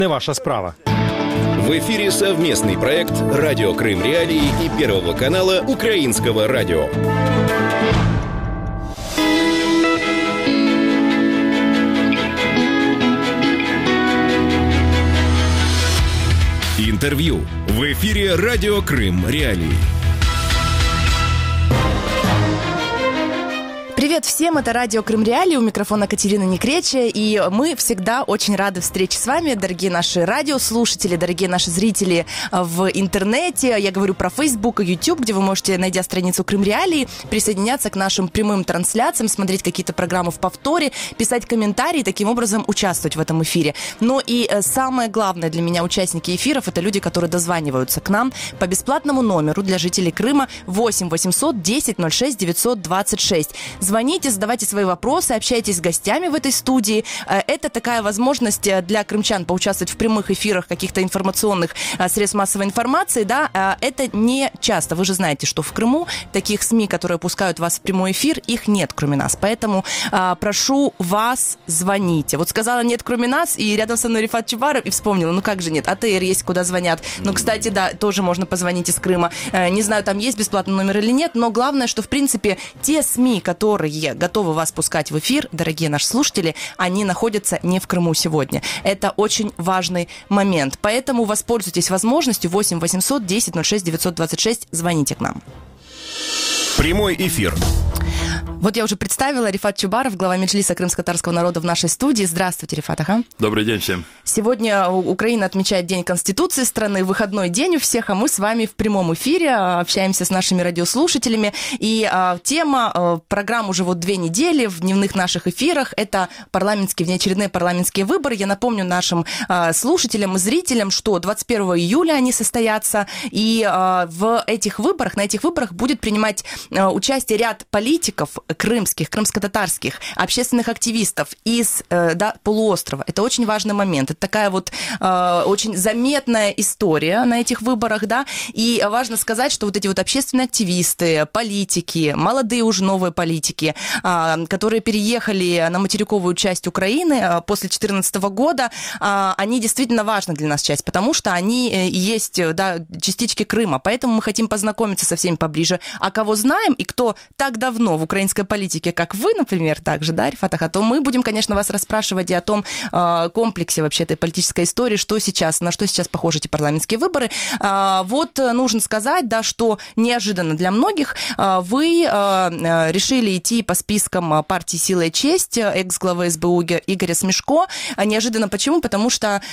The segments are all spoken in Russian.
не ваша справа. В эфире совместный проект «Радио Крым Реалии» и Первого канала Украинского радио. Интервью в эфире «Радио Крым Реалии». Привет всем, это радио Крым Реалии, у микрофона Катерина Некречия, и мы всегда очень рады встрече с вами, дорогие наши радиослушатели, дорогие наши зрители в интернете. Я говорю про Facebook и YouTube, где вы можете, найдя страницу Крым Реалии, присоединяться к нашим прямым трансляциям, смотреть какие-то программы в повторе, писать комментарии, таким образом участвовать в этом эфире. Но и самое главное для меня, участники эфиров, это люди, которые дозваниваются к нам по бесплатному номеру для жителей Крыма 8 800 10 06 926. Звоните, задавайте свои вопросы, общайтесь с гостями в этой студии. Это такая возможность для крымчан поучаствовать в прямых эфирах каких-то информационных средств массовой информации, да, это не часто. Вы же знаете, что в Крыму таких СМИ, которые пускают вас в прямой эфир, их нет, кроме нас. Поэтому прошу вас, звоните. Вот сказала «нет, кроме нас», и рядом со мной Рифат Чубаров, и вспомнила, ну как же нет, АТР есть, куда звонят. Ну, кстати, да, тоже можно позвонить из Крыма. Не знаю, там есть бесплатный номер или нет, но главное, что, в принципе, те СМИ, которые готовы вас пускать в эфир, дорогие наши слушатели, они находятся не в Крыму сегодня. Это очень важный момент. Поэтому воспользуйтесь возможностью 8 800 10 06 926. Звоните к нам. Прямой эфир. Вот я уже представила, Рифат Чубаров, глава Меджлиса крымско-татарского народа в нашей студии. Здравствуйте, Рифат. Ага. Добрый день всем. Сегодня Украина отмечает День Конституции страны, выходной день у всех, а мы с вами в прямом эфире общаемся с нашими радиослушателями. И тема программ уже вот 2 недели в дневных наших эфирах – это внеочередные парламентские выборы. Я напомню нашим слушателям и зрителям, что 21 июля они состоятся, и в этих выборах, на этих выборах будет принимать участие ряд политиков, крымских, крымско-татарских, общественных активистов из полуострова. Это очень важный момент. Это такая вот очень заметная история на этих выборах, да, и важно сказать, что вот эти вот общественные активисты, политики, молодые уже новые политики, которые переехали на материковую часть Украины после 2014 года, они действительно важны для нас часть, потому что они есть, да, частички Крыма, поэтому мы хотим познакомиться со всеми поближе. А кого знаем и кто так давно в украинской политике, как вы, например, также, да, Рифат, то мы будем, конечно, вас расспрашивать и о том комплексе вообще этой политической истории, на что сейчас похожи эти парламентские выборы. Вот нужно сказать, да, что неожиданно для многих вы решили идти по спискам партии «Сила и честь», экс-главы СБУ Игоря Смешко. Неожиданно почему? Потому что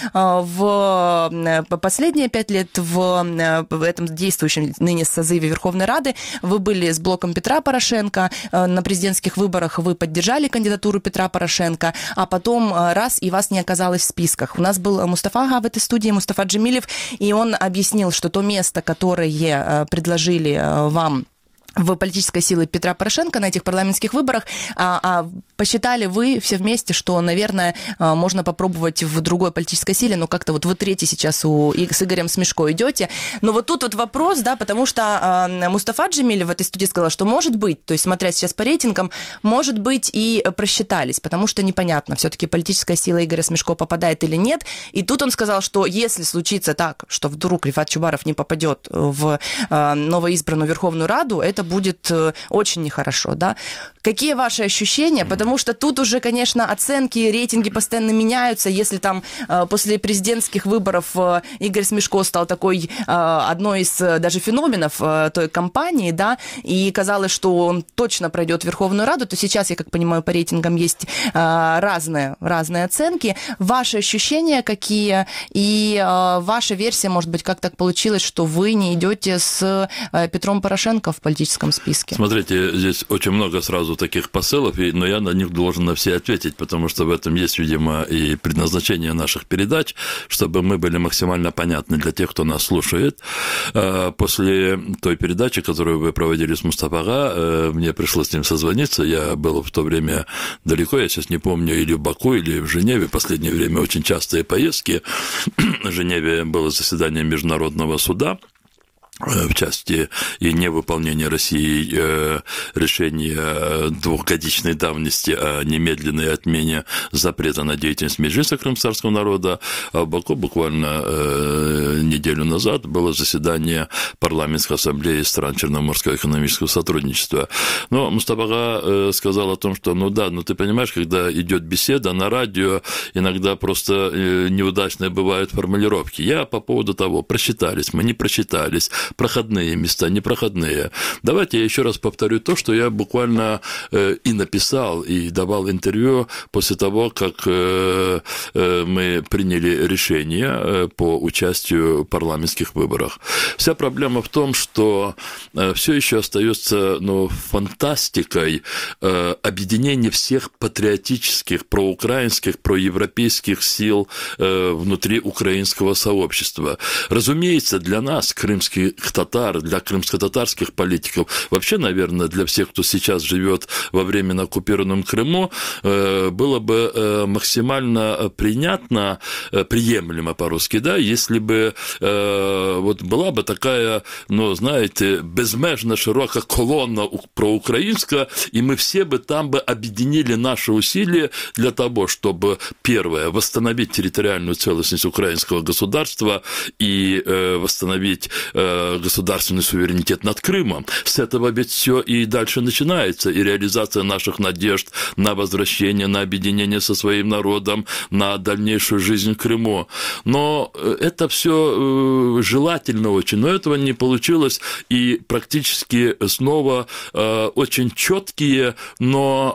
в последние 5 лет в этом действующем ныне созыве Верховной Рады вы были с блоком Петра Порошенко. На президентских выборах вы поддержали кандидатуру Петра Порошенко, а потом раз и вас не оказалось в списках. У нас был Мустафа Ага в этой студии, Мустафа Джемилев, и он объяснил, что то место, которое предложили вам в политической силе Петра Порошенко на этих парламентских выборах, посчитали вы все вместе, что, наверное, можно попробовать в другой политической силе, но как-то вот вы третий сейчас с Игорем Смешко идете. Но вот тут вот вопрос, да, потому что Мустафа Джемилев в этой студии сказал, что может быть, то есть смотря сейчас по рейтингам, может быть и просчитались, потому что непонятно, все-таки политическая сила Игоря Смешко попадает или нет. И тут он сказал, что если случится так, что вдруг Рифат Чубаров не попадет в новоизбранную Верховную Раду, это будет очень нехорошо, да. Какие ваши ощущения? Потому что тут уже, конечно, оценки, рейтинги постоянно меняются. Если там после президентских выборов Игорь Смешко стал такой одной из даже феноменов той кампании, да, и казалось, что он точно пройдет Верховную Раду, то сейчас, я как понимаю, по рейтингам есть разные оценки. Ваши ощущения какие? И ваша версия, может быть, как так получилось, что вы не идете с Петром Порошенко в политическом списке? Смотрите, здесь очень много сразу таких посылов, но я на них должен на все ответить, потому что в этом есть, видимо, и предназначение наших передач, чтобы мы были максимально понятны для тех, кто нас слушает. После той передачи, которую вы проводили с Мустафа Ага, мне пришлось с ним созвониться, я был в то время далеко, я сейчас не помню, или в Баку, или в Женеве, в последнее время очень частые поездки. В Женеве было заседание Международного суда, в части и невыполнения Россией решения двухгодичной давности о немедленной отмене запрета на деятельность Меджлиса крымского народа, а в Баку буквально неделю назад было заседание парламентской ассамблеи стран Черноморского экономического сотрудничества. Но Мустафа сказал о том, что, ты понимаешь, когда идет беседа на радио, иногда просто неудачные бывают формулировки. Я по поводу того, просчитались, мы не просчитались, проходные места, непроходные. Давайте я еще раз повторю то, что я буквально и написал, и давал интервью после того, как мы приняли решение по участию в парламентских выборах. Вся проблема в том, что все еще остается фантастикой объединение всех патриотических, проукраинских, проевропейских сил внутри украинского сообщества. Разумеется, для нас, крымских татар, для крымско-татарских политиков, вообще, наверное, для всех, кто сейчас живет во временно оккупированном Крыму, было бы максимально принятно, приемлемо по-русски, если бы была бы такая, безмежно широка колонна проукраинская, и мы все бы там бы объединили наши усилия для того, чтобы, первое, восстановить территориальную целостность украинского государства и восстановить государственный суверенитет над Крымом. С этого ведь все и дальше начинается, и реализация наших надежд на возвращение, на объединение со своим народом, на дальнейшую жизнь в Крыму. Но это все желательно очень, но этого не получилось, и практически снова очень четкие, но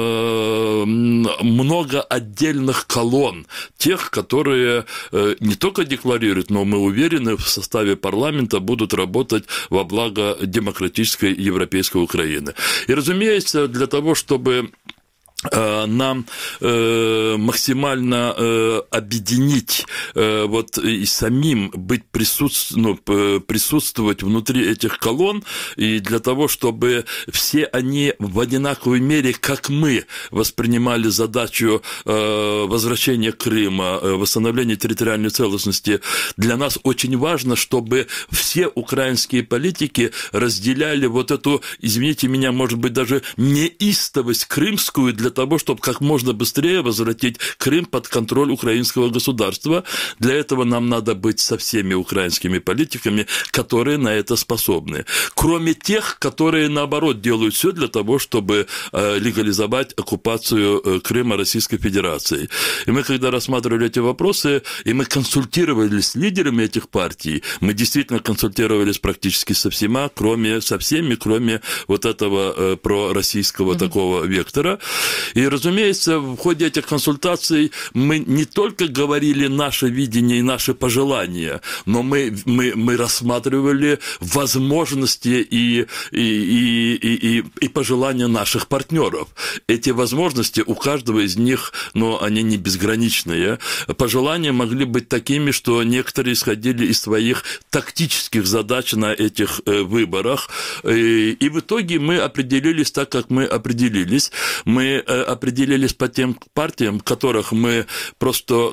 много отдельных колонн, тех, которые не только декларируют, но мы уверены, в составе парламента будут работать во благо демократической европейской Украины. И, разумеется, для того, чтобы нам максимально объединить и самим быть присутствовать внутри этих колонн, и для того, чтобы все они в одинаковой мере, как мы, воспринимали задачу возвращения Крыма, восстановления территориальной целостности, для нас очень важно, чтобы все украинские политики разделяли эту, извините меня, может быть, даже неистовость крымскую для того, чтобы как можно быстрее возвратить Крым под контроль украинского государства. Для этого нам надо быть со всеми украинскими политиками, которые на это способны. Кроме тех, которые, наоборот, делают все для того, чтобы легализовать оккупацию Крыма Российской Федерацией. И мы, когда рассматривали эти вопросы, и мы консультировались с лидерами этих партий, мы действительно консультировались практически со всеми, кроме этого пророссийского такого вектора. И, разумеется, в ходе этих консультаций мы не только говорили наше видение и наши пожелания, но мы рассматривали возможности и пожелания наших партнеров. Эти возможности у каждого из них, они не безграничные. Пожелания могли быть такими, что некоторые исходили из своих тактических задач на этих выборах. И в итоге мы определились так, как мы определились. Мы определились по тем партиям, которых мы просто,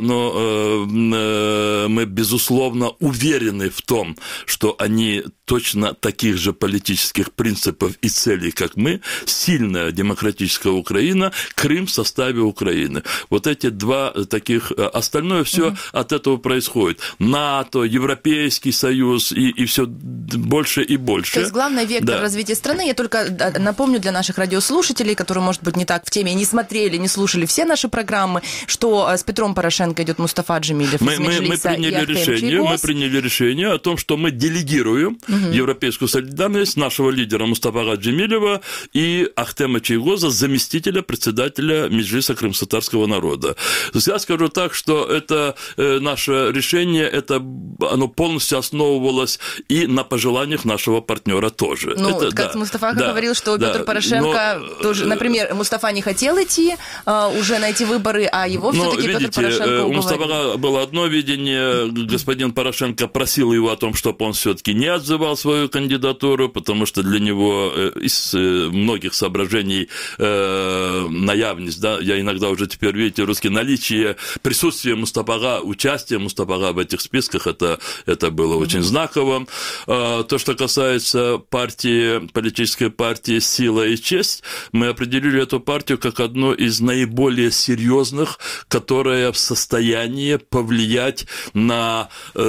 мы безусловно уверены в том, что они точно таких же политических принципов и целей, как мы, сильная демократическая Украина, Крым в составе Украины. Эти два таких, остальное все от этого происходит. НАТО, Европейский Союз и все больше и больше. То есть главный вектор развития страны, я только напомню для наших радиослушателей, которые, может быть, не так в теме, не смотрели, не слушали все наши программы, что с Петром Порошенко идет Мустафа Джемилев из Меджлиса и Ахтем Чийгоз. Мы приняли решение о том, что мы делегируем европейскую солидарность нашего лидера Мустафа Джемилева и Ахтема Чийгоза, заместителя председателя Меджлиса крымско-татарского народа. Я скажу так, что это наше решение, оно полностью основывалось и на пожеланиях нашего партнера тоже. Мустафа говорил, что Петр Порошенко тоже, например, Мустафа не хотел идти уже на эти выборы, а его все-таки Петр Порошенко уговорил. У Мустафа было одно видение, менее, господин Порошенко просил его о том, чтобы он все-таки не отзывал свою кандидатуру, потому что для него из многих соображений наявность, да, я иногда уже теперь, видите, русский, наличие, присутствие Мустафага, участие Мустафага в этих списках, это было очень знаково. То, что касается политической партии «Сила и честь», мы определили эту партию как одну из наиболее серьезных, которая в состоянии повлиять на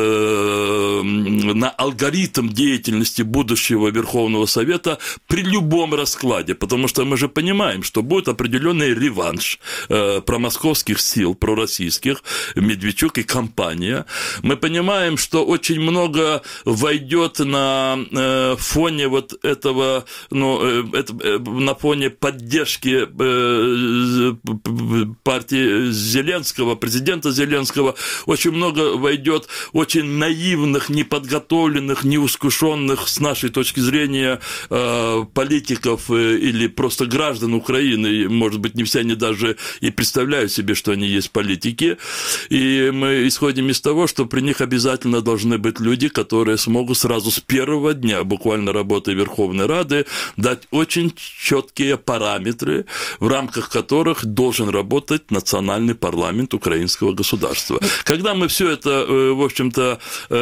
алгоритм деятельности будущего Верховного Совета при любом раскладе, потому что мы же понимаем, что будет определенный реванш промосковских сил, пророссийских, Медведчук и компания. Мы понимаем, что очень много войдет на фоне вот этого, на фоне поддержки партии Зеленского, президента Зеленского, очень много войдет очень наивных, неподготовленных, неискушенных с нашей точки зрения политиков или просто граждан Украины. Может быть, не все они даже и представляют себе, что они есть политики. И мы исходим из того, что при них обязательно должны быть люди, которые смогут сразу с первого дня буквально работы Верховной Рады дать очень четкие параметры, в рамках которых должен работать национальный парламент украинского государства. Когда мы все это, в общем-то,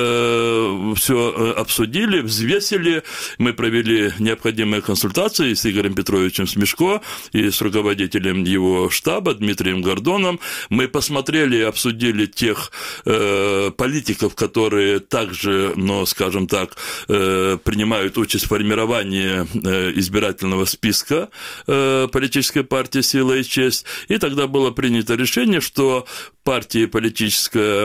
все обсудили, взвесили, мы провели необходимые консультации с Игорем Петровичем Смешко и с руководителем его штаба Дмитрием Гордоном. Мы посмотрели и обсудили тех политиков, которые также, скажем так, принимают участь в формировании избирательного списка политической партии «Сила и честь». И тогда было принято решение, что политическая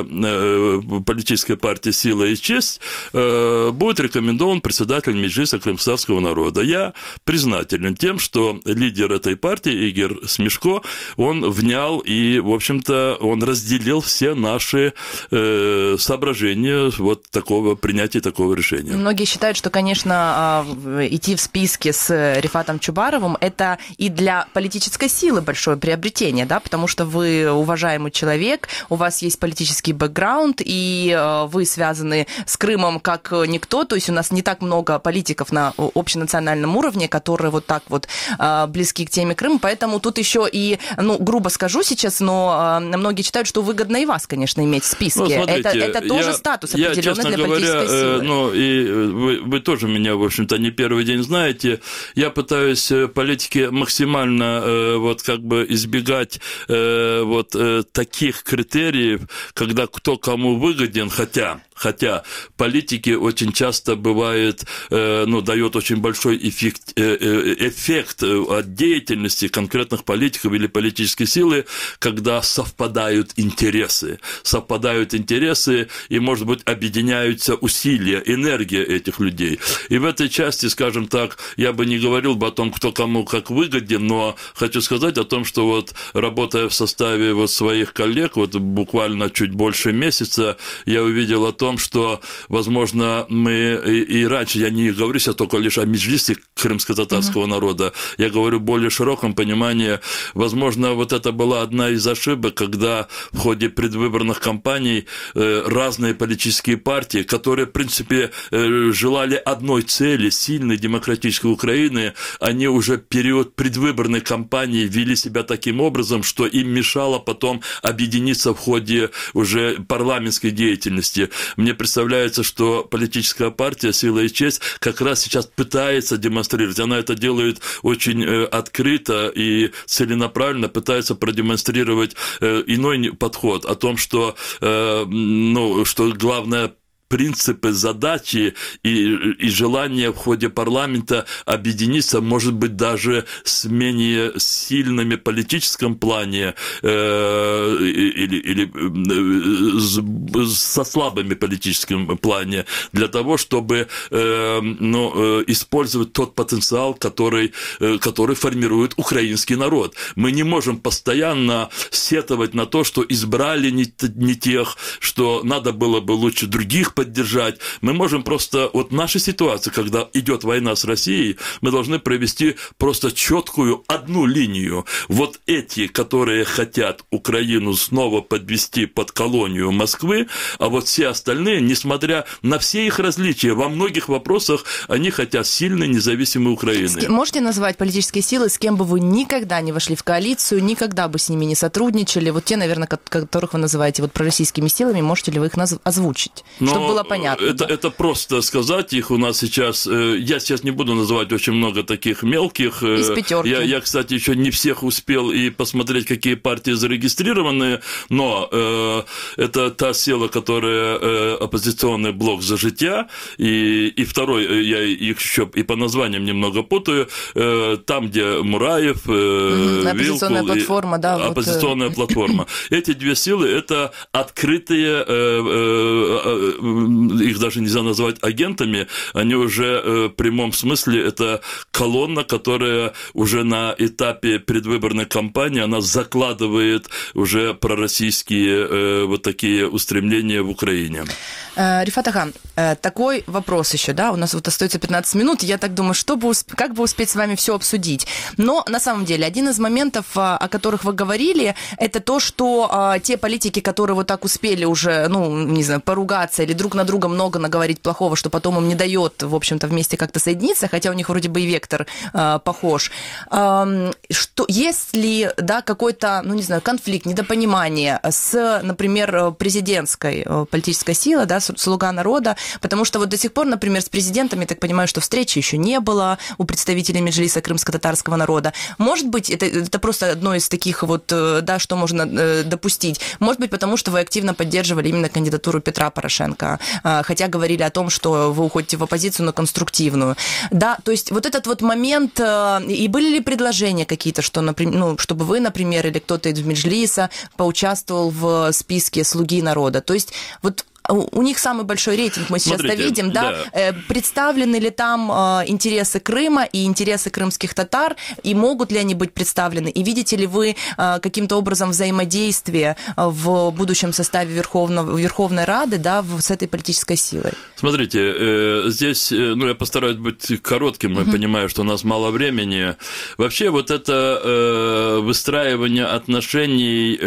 партия «Сила и честь» будет рекомендован председатель Меджлиса крымтатарского народа. Я признателен тем, что лидер этой партии Игорь Смешко, он внял и, в общем-то, он разделил все наши соображения принятия такого решения. Многие считают, что, конечно, идти в списке с Рифатом Чубаровым – это и для политической силы большое приобретение, да, потому что вы уважаемый человек, у вас есть политический бэкграунд, и вы связаны с Крымом как никто, то есть у нас не так много политиков на общенациональном уровне, которые вот так вот близки к теме Крыма, поэтому тут еще и, грубо скажу сейчас, но многие считают, что выгодно и вас, конечно, иметь в списке. Смотрите, это тоже статус определенный для политической силы. И вы тоже меня, в общем-то, не первый день знаете, я пытаюсь политики максимально избегать таких критериев, когда кто кому выгоден, хотя политики очень часто бывает, дает очень большой эффект от деятельности конкретных политиков или политической силы, когда совпадают интересы, и, может быть, объединяются усилия, энергия этих людей. И в этой части, скажем так, я бы не говорил бы о том, кто кому как выгоден, но хочу сказать о том, что работая в составе своих коллег, буквально чуть больше месяца, я увидел о том, что, возможно, мы и раньше, я не говорю сейчас только лишь о Меджлисе крымско-татарского народа, я говорю в более широком понимании, возможно, это была одна из ошибок, когда в ходе предвыборных кампаний разные политические партии, которые, в принципе, желали одной цели, сильной демократической Украины, они уже в период предвыборной кампании вели себя таким образом, что им мешало потом объединиться в ходе уже парламентской деятельности. Мне представляется, что политическая партия «Сила и честь» как раз сейчас пытается демонстрировать, она это делает очень открыто и целенаправленно, пытается продемонстрировать иной подход о том, что главное принципы, задачи и желание в ходе парламента объединиться, может быть, даже с менее сильными в политическом плане или со слабыми в политическом плане, для того, чтобы использовать тот потенциал, который формирует украинский народ. Мы не можем постоянно сетовать на то, что избрали не тех, что надо было бы лучше других поддержать. Мы можем просто... Вот наша ситуация, когда идет война с Россией, мы должны провести просто четкую одну линию. Вот эти, которые хотят Украину снова подвести под колонию Москвы, а вот все остальные, несмотря на все их различия, во многих вопросах они хотят сильной, независимой Украины. Можете назвать политические силы, с кем бы вы никогда не вошли в коалицию, никогда бы с ними не сотрудничали? Вот те, наверное, которых вы называете вот пророссийскими силами, можете ли вы их озвучить, чтобы было понятно? Это просто сказать их у нас сейчас. Я сейчас не буду называть очень много таких мелких. Из пятерки. Я, кстати, еще не всех успел и посмотреть, какие партии зарегистрированы, но это та сила, которая оппозиционный блок «За життя», и второй, я их еще и по названиям немного путаю, там, где Мураев, оппозиционная Вилкул, платформа, да. Оппозиционная платформа. Эти две силы – это открытые, их даже нельзя назвать агентами, они уже в прямом смысле, это колонна, которая уже на этапе предвыборной кампании, она закладывает уже пророссийские вот такие устремления в Украине. Рифат ага, такой вопрос еще, да, у нас вот остается 15 минут, я так думаю, как бы успеть с вами все обсудить. Но на самом деле один из моментов, о которых вы говорили, это то, что те политики, которые вот так успели уже, не знаю, поругаться или друг на друга много наговорить плохого, что потом им не дает, в общем-то, вместе как-то соединиться, хотя у них вроде бы и вектор похож. Что, есть ли, да, какой-то, конфликт, недопонимание с, например, президентской политической силой, да, «Слуга народа», потому что вот до сих пор, например, с президентом, я так понимаю, что встречи еще не было у представителей Меджлиса крымско-татарского народа. Может быть, это просто одно из таких вот, да, что можно допустить. Может быть, потому что вы активно поддерживали именно кандидатуру Петра Порошенко, хотя говорили о том, что вы уходите в оппозицию, но конструктивную. Да, то есть вот этот вот момент, и были ли предложения какие-то, что, например, чтобы вы, например, или кто-то из Меджлиса поучаствовал в списке «Слуги народа». То есть вот у них самый большой рейтинг, мы сейчас это видим, да? Представлены ли там интересы Крыма и интересы крымских татар, и могут ли они быть представлены? И видите ли вы каким-то образом взаимодействие в будущем составе Верховной Рады, да, с этой политической силой? Смотрите, здесь, я постараюсь быть коротким, я понимаю, что у нас мало времени. Вообще вот это выстраивание отношений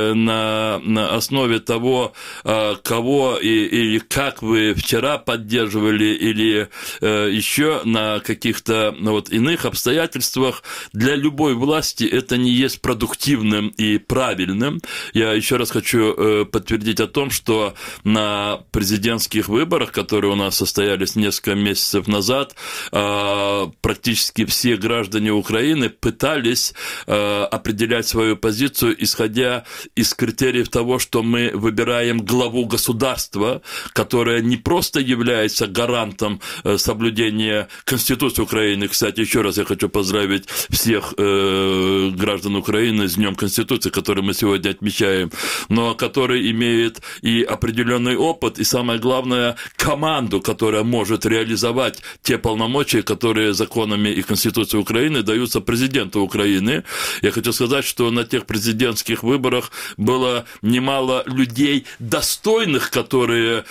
на основе того, кого или как вы вчера поддерживали, или еще на каких-то иных обстоятельствах, для любой власти это не есть продуктивным и правильным. Я еще раз хочу подтвердить о том, что на президентских выборах, которые у нас состоялись несколько месяцев назад, практически все граждане Украины пытались определять свою позицию, исходя из критериев того, что мы выбираем главу государства, которое не просто является гарантом соблюдения Конституции Украины. Кстати, еще раз я хочу поздравить всех граждан Украины с Днем Конституции, который мы сегодня отмечаем, но который имеет и определенный опыт, и самое главное, команду, которая может реализовать те полномочия, которые законами и Конституцией Украины даются президенту Украины. Я хочу сказать, что на тех президентских выборах было немало людей достойных, которые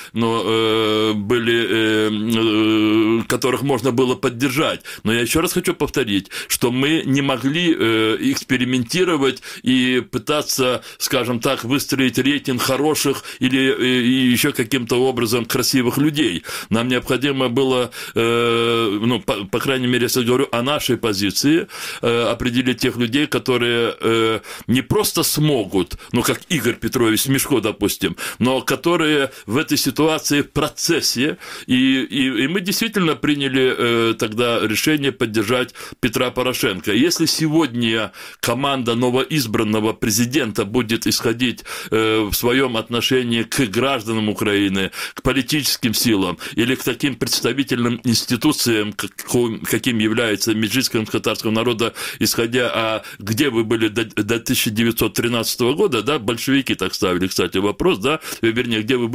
были, которых можно было поддержать. Но я еще раз хочу повторить, что мы не могли экспериментировать и пытаться, скажем так, выстроить рейтинг хороших или еще каким-то образом красивых людей. Нам необходимо было, по крайней мере, если говорю о нашей позиции, определить тех людей, которые не просто смогут, как Игорь Петрович Смешко, допустим, но которые в этой ситуации в процессе, и мы действительно приняли тогда решение поддержать Петра Порошенко. Если сегодня команда новоизбранного президента будет исходить в своем отношении к гражданам Украины, к политическим силам или к таким представительным институциям, каким является Меджлис крымско-татарского народа, исходя, где вы были до 1913 года, да, большевики так ставили, кстати, вопрос, да, вернее, где вы были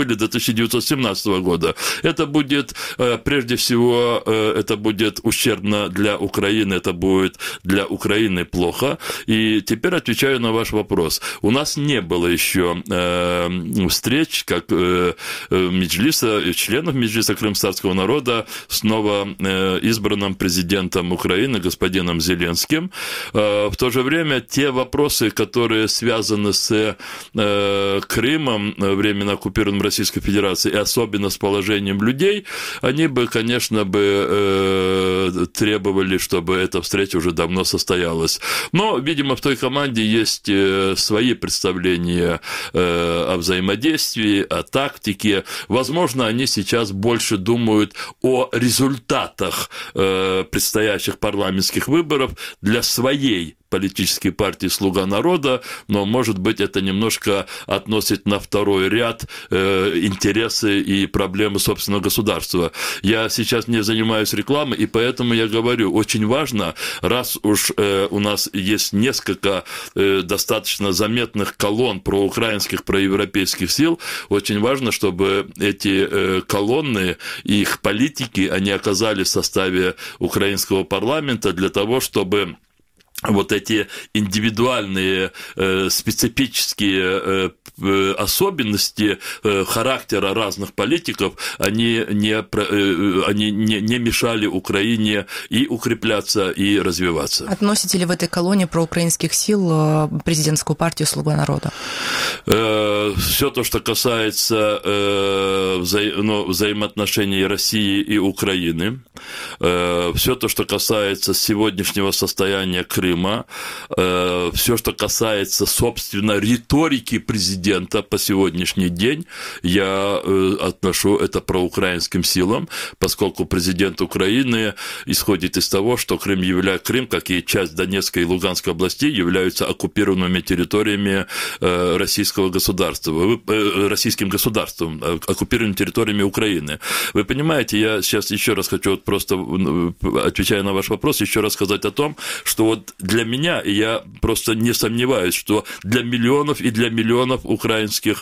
были до 1917 года. Это будет, прежде всего, это будет ущербно для Украины, это будет для Украины плохо. И теперь отвечаю на ваш вопрос. У нас не было еще встреч, как Меджлиса, членов Меджлиса крымстатского народа с новоизбранным президентом Украины, господином Зеленским. В то же время те вопросы, которые связаны с Крымом, временно оккупированным Российской Федерацией, и особенно с положением людей, они бы, конечно, требовали, чтобы эта встреча уже давно состоялась. Но, видимо, в той команде есть свои представления о взаимодействии, о тактике. Возможно, они сейчас больше думают о результатах предстоящих парламентских выборов для своей политической партии «Слуга народа», но, может быть, это немножко относит на второй ряд интересы и проблемы собственного государства. Я сейчас не занимаюсь рекламой, и поэтому я говорю, очень важно, раз уж у нас есть несколько достаточно заметных колонн проукраинских, проевропейских сил, очень важно, чтобы эти колонны, их политики, они оказались в составе украинского парламента для того, чтобы вот эти индивидуальные специфические особенности характера разных политиков, они не мешали Украине и укрепляться, и развиваться. Относите ли в этой колонне проукраинских сил президентскую партию «Слуга народа»? Все то, что касается взаимоотношений России и Украины, все то, что касается сегодняшнего состояния Крыма, все, что касается, собственно, риторики президента по сегодняшний день, я отношу это проукраинским силам, поскольку президент Украины исходит из того, что Крым, как и часть Донецкой и Луганской областей, являются оккупированными территориями российского государства, российским государством, оккупированными территориями Украины. Вы понимаете, я сейчас еще раз хочу, просто отвечая на ваш вопрос, еще раз сказать о том, что вот для меня, и я просто не сомневаюсь, что для миллионов и для миллионов украинских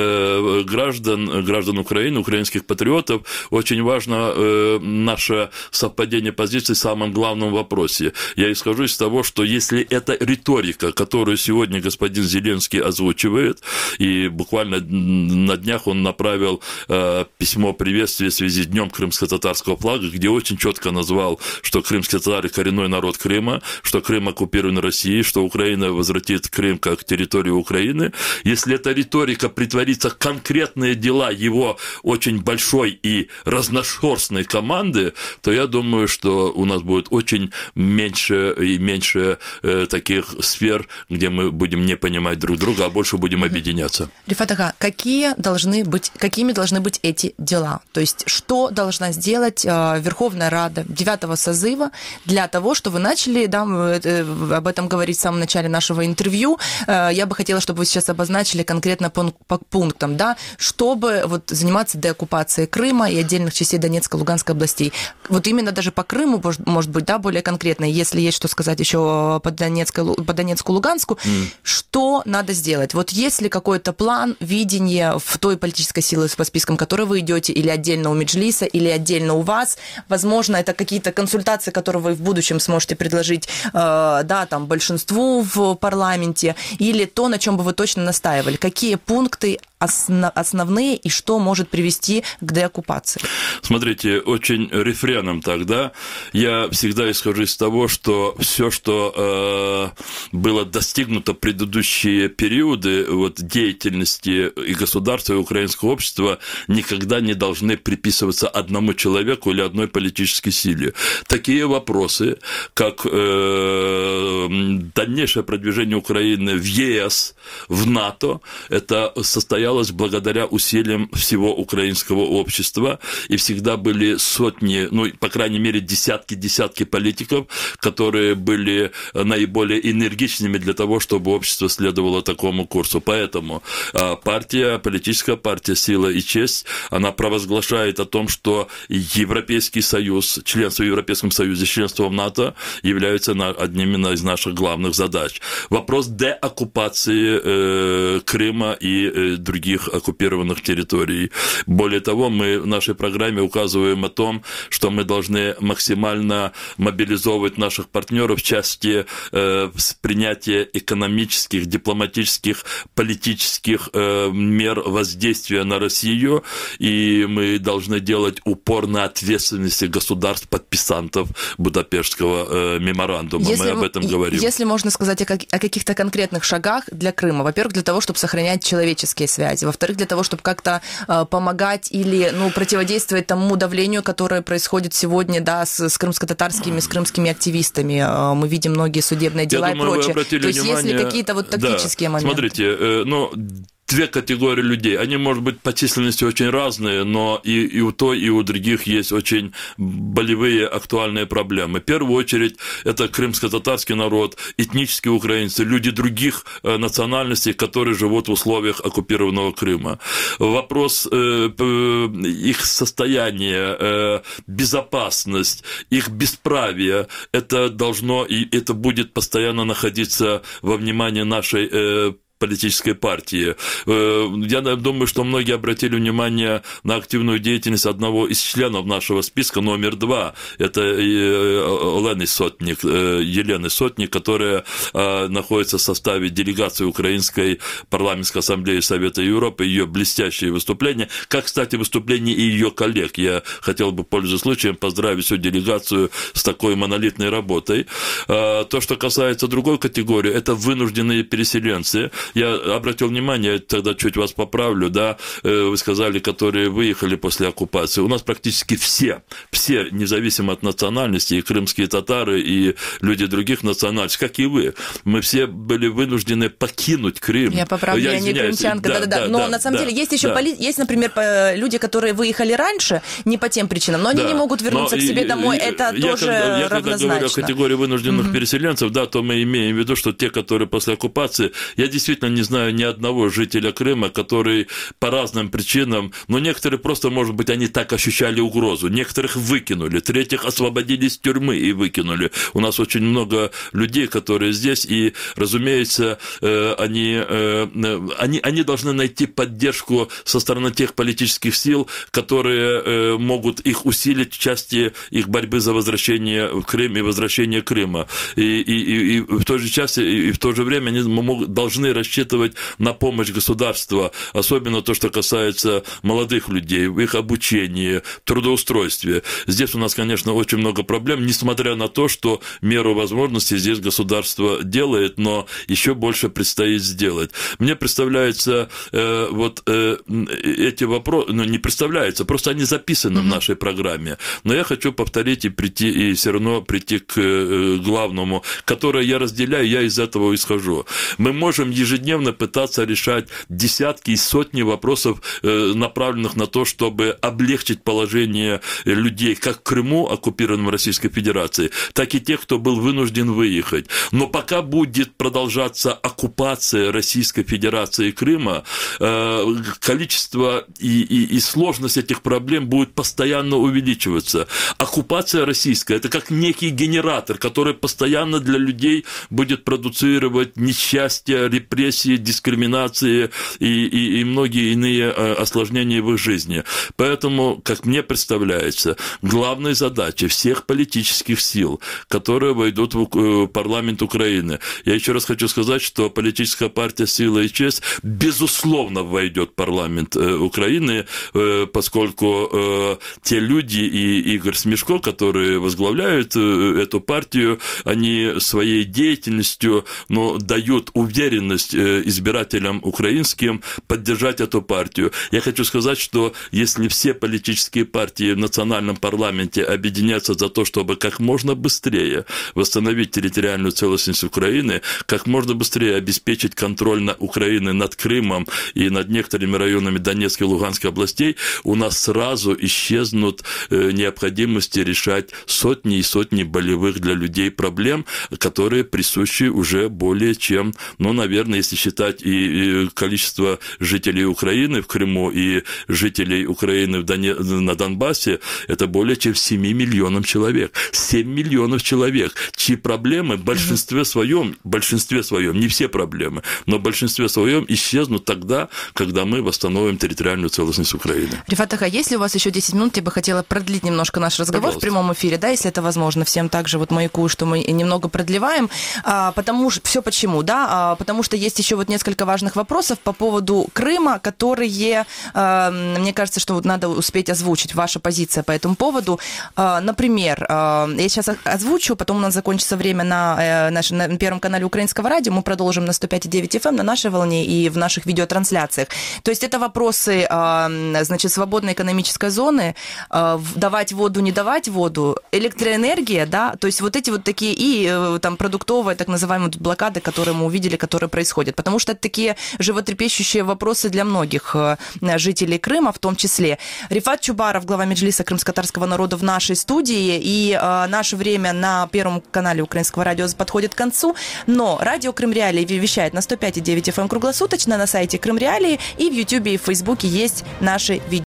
граждан Украины, украинских патриотов, очень важно наше совпадение позиций в самом главном вопросе. Я исхожу из того, что если эта риторика, которую сегодня господин Зеленский озвучивает, и буквально на днях он направил письмо приветствия в связи с Днем крымско-татарского флага, где очень четко назвал, что крымские татары – коренной народ Крыма, что Крым оккупирован Россией, что Украина возвратит Крым как территорию Украины. Если эта риторика притворится в конкретные дела его очень большой и разношерстной команды, то я думаю, что у нас будет очень меньше и меньше таких сфер, где мы будем не понимать друг друга, а больше будем объединяться. Рифат ага, какими должны быть эти дела? То есть что должна сделать Верховная Рада 9-го созыва для того, чтобы вы начали, да, об этом говорить в самом начале нашего интервью. Я бы хотела, чтобы вы сейчас обозначили конкретно по пунктам, да, чтобы вот заниматься деоккупацией Крыма и отдельных частей Донецкой, Луганской областей. Вот именно даже по Крыму, может быть, да, более конкретно, если есть что сказать еще по Донецку, Луганску, что надо сделать? Вот есть ли какой-то план, видение в той политической силы по спискам, которой вы идете, или отдельно у Меджлиса, или отдельно у вас? Возможно, это какие-то консультации, которые вы в будущем сможете предложить, да, там, большинству в парламенте, или то, на чем бы вы точно настаивали? Какие пункты основные и что может привести к деоккупации? Смотрите, очень рефреном тогда я всегда исхожу из того, что все, что было достигнуто в предыдущие периоды вот, деятельности и государства, и украинского общества, никогда не должны приписываться одному человеку или одной политической силе. Такие вопросы, как дальнейшее продвижение Украины в ЕС, в НАТО, это состоялось благодаря усилиям всего украинского общества, и всегда были сотни, ну, по крайней мере, десятки политиков, которые были наиболее энергичными для того, чтобы общество следовало такому курсу. Поэтому политическая партия «Сила и честь», она провозглашает о том, что Европейский Союз, членство в Европейском Союзе, членство в НАТО является одним из наших главных задач. Вопрос деоккупации Крыма и других других оккупированных территорий. Более того, мы в нашей программе указываем о том, что мы должны максимально мобилизовывать наших партнеров в части принятия экономических, дипломатических, политических мер воздействия на Россию, и мы должны делать упор на ответственности государств-подписантов Будапештского меморандума. Мы об этом говорим. Если можно сказать о каких-то конкретных шагах для Крыма, во-первых, для того, чтобы сохранять человеческие связи, во-вторых, для того, чтобы как-то помогать или противодействовать тому давлению, которое происходит сегодня, да, с крымско-татарскими, с крымскими активистами. Мы видим многие судебные дела и прочее. То есть есть ли какие-то тактические моменты? Смотрите, две категории людей. Они, может быть, по численности очень разные, но и у той, и у других есть очень болевые, актуальные проблемы. В первую очередь, это крымско-татарский народ, этнические украинцы, люди других национальностей, которые живут в условиях оккупированного Крыма. Вопрос их состояния, безопасность, их бесправие, это должно и это будет постоянно находиться во внимании нашей политической партии. Я думаю, что многие обратили внимание на активную деятельность одного из членов нашего списка, номер 2. Это Елены Сотник, которая находится в составе делегации Украинской парламентской ассамблеи Совета Европы. Ее блестящие выступления, как, кстати, выступления и ее коллег. Я хотел бы, пользуясь случаем, поздравить всю делегацию с такой монолитной работой. То, что касается другой категории, это вынужденные переселенцы. Я обратил внимание, тогда чуть вас поправлю, да, вы сказали, которые выехали после оккупации. У нас практически все, независимо от национальности, и крымские татары, и люди других национальностей, как и вы, мы все были вынуждены покинуть Крым. Я поправлю, я не крымчанка, да. Но на самом деле есть еще, есть, например, люди, которые выехали раньше, не по тем причинам, но они не могут вернуться к себе домой, это тоже равнозначно. Когда говорю о категории вынужденных переселенцев, да, то мы имеем в виду, что те, которые после оккупации, я действительно не знаю ни одного жителя Крыма, который по разным причинам, но некоторые просто, может быть, они так ощущали угрозу, некоторых выкинули, третьих освободили из тюрьмы и выкинули. У нас очень много людей, которые здесь, и, разумеется, они должны найти поддержку со стороны тех политических сил, которые могут их усилить в части их борьбы за возвращение в Крым и возвращение Крыма. И в той же части, и в то же время они должны рассчитывать на помощь государства, особенно то, что касается молодых людей, в их обучении, трудоустройстве. Здесь у нас, конечно, очень много проблем, несмотря на то, что меру возможностей здесь государство делает, но еще больше предстоит сделать. Мне представляется, эти вопросы, не представляется, просто они записаны в нашей программе. Но я хочу повторить и все равно прийти к главному, которое я разделяю, я из этого исхожу. Мы можем ежедневно пытаться решать десятки и сотни вопросов, направленных на то, чтобы облегчить положение людей как в Крыму, оккупированном Российской Федерацией, так и тех, кто был вынужден выехать. Но пока будет продолжаться оккупация Российской Федерации Крыма, количество и сложность этих проблем будет постоянно увеличиваться. Оккупация российская – это как некий генератор, который постоянно для людей будет продуцировать несчастья, репрессии, дискриминации и многие иные осложнения в их жизни. Поэтому, как мне представляется, главной задачей всех политических сил, которые войдут в парламент Украины, я еще раз хочу сказать, что политическая партия «Сила и честь» безусловно войдет в парламент Украины, поскольку те люди и Игорь Смешко, которые возглавляют эту партию, они своей деятельностью дают уверенность избирателям украинским поддержать эту партию. Я хочу сказать, что если все политические партии в национальном парламенте объединятся за то, чтобы как можно быстрее восстановить территориальную целостность Украины, как можно быстрее обеспечить контроль на Украины над Крымом и над некоторыми районами Донецкой и Луганской областей, у нас сразу исчезнут необходимости решать сотни и сотни болевых для людей проблем, которые присущи уже более чем, наверное, если считать и количество жителей Украины в Крыму и жителей Украины на Донбассе, это более чем 7 миллионов человек. 7 миллионов человек, чьи проблемы в большинстве своем, не все проблемы, но в большинстве своем исчезнут тогда, когда мы восстановим территориальную целостность Украины. Рифат Ага, если у вас еще 10 минут, я бы хотела продлить немножко наш разговор. Пожалуйста. В прямом эфире, да, если это возможно. Всем также вот маякую, что мы немного продлеваем. Почему, да? Потому что есть еще вот несколько важных вопросов по поводу Крыма, которые, мне кажется, что вот надо успеть озвучить. Ваша позиция по этому поводу. Например, я сейчас озвучу, потом у нас закончится время на Первом канале Украинского радио. Мы продолжим на 105,9 FM на нашей волне и в наших видеотрансляциях. То есть это вопросы, значит, свободной экономической зоны, давать воду, не давать воду, электроэнергия, да, то есть вот эти вот такие и там продуктовые, так называемые блокады, которые мы увидели, которые происходят. Потому что это такие животрепещущие вопросы для многих жителей Крыма, в том числе. Рифат Чубаров, глава Меджлиса крымско-татарского народа в нашей студии, и наше время на Первом канале Украинского радио подходит к концу, но радио Крым Реалии вещает на 105,9 FM круглосуточно, на сайте Крым Реалии, и в Ютубе и в Фейсбуке есть наши видео.